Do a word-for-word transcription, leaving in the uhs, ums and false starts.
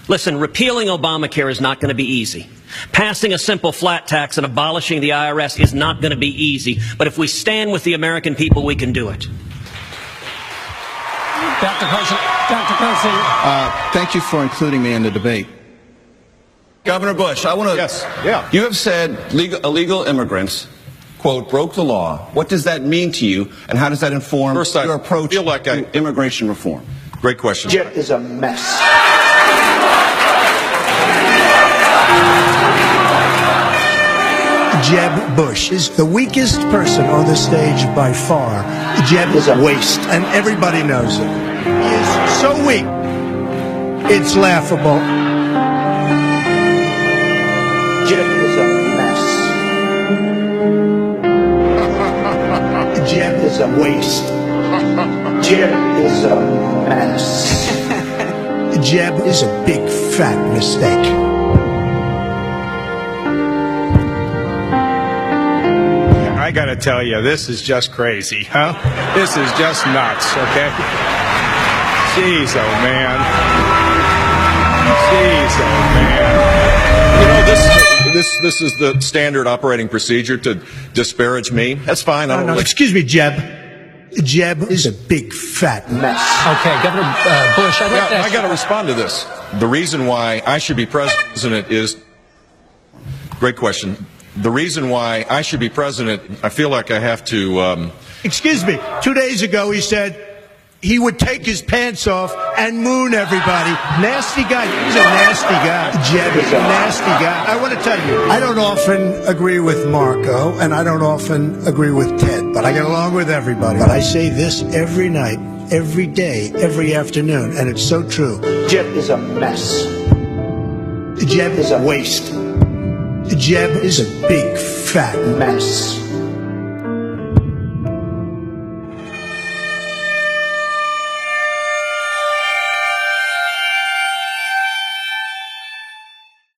Listen, repealing Obamacare is not going to be easy. Passing a simple flat tax and abolishing the I R S is not going to be easy. But if we stand with the American people, we can do it. Doctor Carson, Doctor Carson. Uh, thank you for including me in the debate. Governor Bush, I want to. Yes, yeah. You have said legal, illegal immigrants, quote, broke the law. What does that mean to you, and how does that inform First, I your approach feel like to I, immigration reform? Great question. Jeb is a mess. Jeb Bush is the weakest person on the stage by far. Jeb is a waste, and everybody knows it. He is so weak, it's laughable. Jeb is a mess. Jeb is a waste. Jeb is a mess. Jeb is a big fat mistake. I gotta tell you, this is just crazy, huh? This is just nuts, okay? Jeez, oh man. Jeez, oh man. You know, this this this is the standard operating procedure to disparage me. That's fine. I No, don't no, really- excuse me, Jeb. Jeb is a big fat mess. Okay, Governor uh, Bush, I'd like to Yeah, ask I got to respond to this. The reason why I should be president is great question. The reason why I should be president, I feel like I have to. Um, Excuse me. Two days ago, he said he would take his pants off and moon everybody. Nasty guy. He's a nasty guy. Jeb is a nasty guy. I want to tell you, I don't often agree with Marco, and I don't often agree with Ted, but I get along with everybody. But I say this every night, every day, every afternoon, and it's so true. Jeb is a mess. Jeb is a waste. Jeb is a big fat Mess.